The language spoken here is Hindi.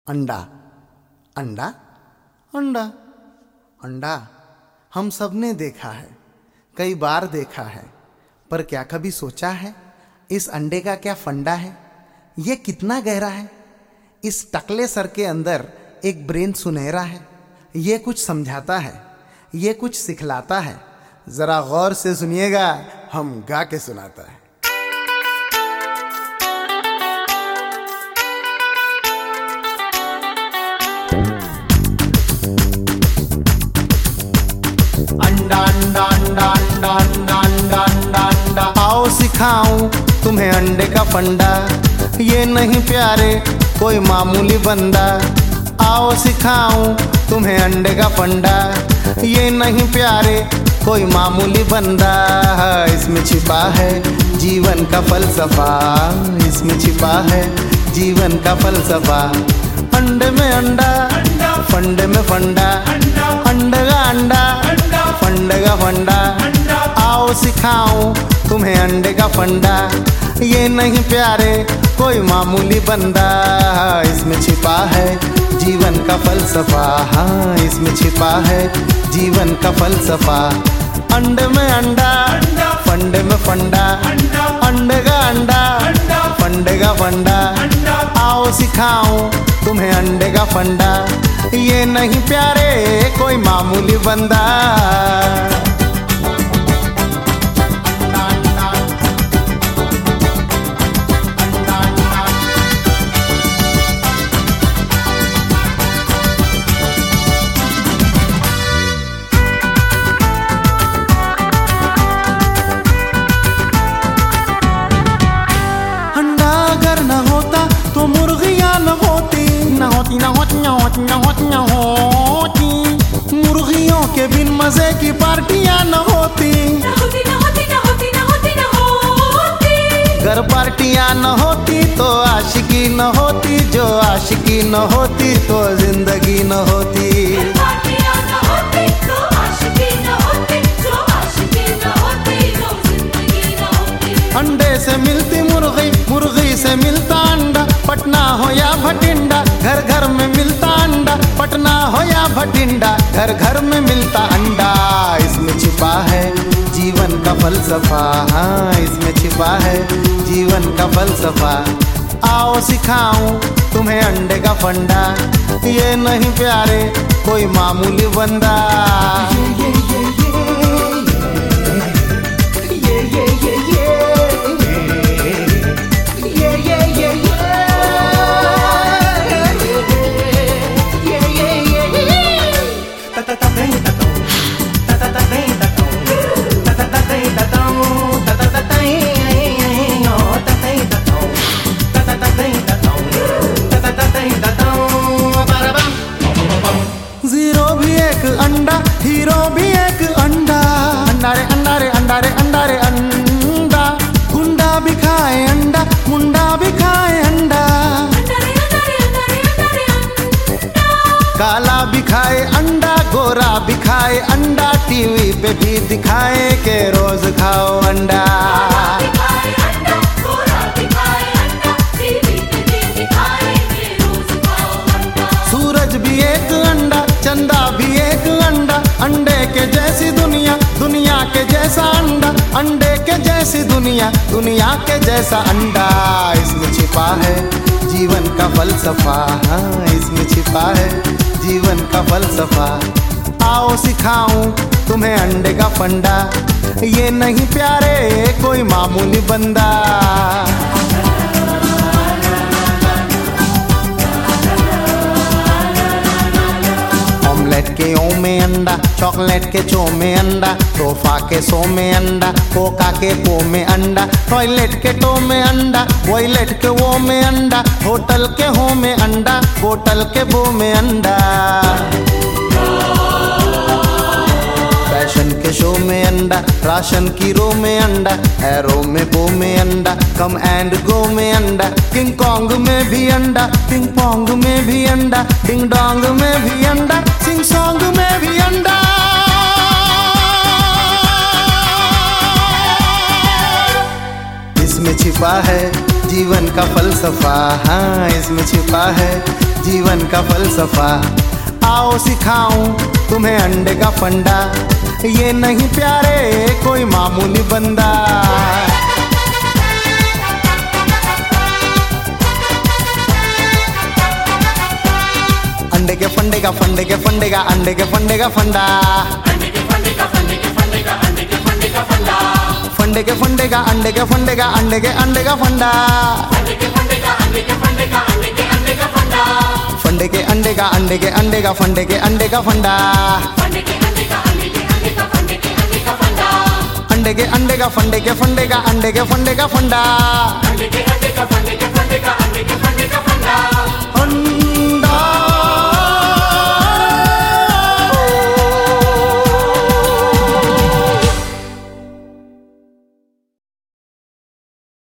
अंडा अंडा अंडा अंडा हम सब ने देखा है, कई बार देखा है, पर क्या कभी सोचा है इस अंडे का क्या फंडा है? ये कितना गहरा है? इस टकले सर के अंदर एक ब्रेन सुनहरा है। ये कुछ समझाता है, ये कुछ सिखलाता है। जरा गौर से सुनिएगा, हम गा के सुनाता है। अंडा अंडा अंडा अंडा अंडा अंडा अंडा अंडा, आओ सिखाऊं तुम्हें अंडे का फंडा। ये नहीं प्यारे कोई मामूली बंदा, आओ सिखाऊं तुम्हें अंडे का फंडा। ये नहीं प्यारे कोई मामूली बंदा, इसमें छिपा है जीवन का फलसफा, इसमें छिपा है जीवन का फलसफा। अंडे में अंडा, फंडे में फंडा, अंडे का अंडा, फंडे का फंडा। आओ सिखाऊं तुम्हें अंडे का फंडा। ये नहीं प्यारे कोई मामूली बंदा, इसमें छिपा है जीवन का फलसफा, हाँ इसमें छिपा है जीवन का फलसफा। अंडे में अंडा, फंडे में फंडा, अंडे का अंडा, फंडे का फंडा। आओ सिखाऊं तुम्हें अंडे का फंडा। ये नहीं प्यारे कोई मामूली बंदा। अंडा अगर न होता तो मुर्गियां न होती, न होती न होती न होती न होती न होती। मुर्गियों के बिन मजे की पार्टियां न होती, न होती न होती न होती न होती न होती। घर पार्टियां न होती तो आशिकी न होती, जो आशिकी न होती तो जिंदगी न होती। पार्टियां न होती तो आशिकी न होती, जो आशिकी न होती तो जिंदगी न होती। अंडे से मिलती मुर्गी, मुर्गी से मिलता अंडा, पटना हो या भटिंडा, घर घर में मिलता अंडा। पटना हो या भटिंडा, घर घर में मिलता अंडा। इसमें छिपा है जीवन का फलसफा, हाँ इसमें छिपा है जीवन का फलसफा। आओ सिखाऊं तुम्हें अंडे का फंडा। ये नहीं प्यारे कोई मामूली बंदा। जीरो भी एक अंडा, हीरो भी एक अंडा। अंडा रे अंडा रे अंडा रे अंडा रे अंडा। गुंडा भी खाए अंडा, मुंडा भी खाए अंडा। काला भी खाए अंडा, गोरा भी खाए अंडा। टीवी पे भी दिखाए के रोज खाओ अंडा। सूरज भी एक अंडा, चंदा भी एक अंडा। अंडे के जैसी दुनिया, दुनिया के जैसा अंडा। अंडे के जैसी दुनिया, दुनिया के जैसा अंडा। इसमें छिपा है जीवन का फलसफा, हाँ इसमें छिपा है जीवन का फलसफा। आओ सिखाऊं तुम्हें अंडे का फंडा। ये नहीं प्यारे कोई मामूली बंदा। ऑमलेट के ओ में अंडा, चॉकलेट के चो में अंडा। सोफा के सो में अंडा, कोका के को में अंडा। टॉयलेट के टो में अंडा, वॉयलेट के वो में अंडा। होटल के हो में अंडा, बोतल के बो में अंडा। फैशन के शो में अंडा, राशन की रो में अंडा। एरो में बो में अंडा, कम एंड गो में अंडा। किंग कॉन्ग में भी अंडा, पिंग पोंग में भी अंडा। डिंग डोंग में भी अंडा, सिंग सॉन्ग में भी अंडा। इसमें छिपा है जीवन का फलसफा, हाँ इसमें छिपा है जीवन का फलसफा। आओ सिखाऊं तुम्हें अंडे का फंडा, ये नहीं प्यारे कोई मामूली बंदा। अंडे के फंडे का फंडे के फंडे का अंडे के फंडे का फंडा, अंडे के फंडे का फंडे के फंडे का अंडे के फंडे का फंडा, फंडे के फंडे का अंडे के फंडे का अंडे के अंडे का फंडा, अंडे के फंडे का अंडे के फंडे का अंडे के अंडे का फंडा, फंडे के अंडे का अंडे के अंडे का फंडे के अंडे का फंडा, अंडे के अंडे का अंडे के अंडे का फंडे के अंडे का फंडा, अंडे के अंडे का फंडे के फंडे का अंडे के फंडे का फंडा, अंडे के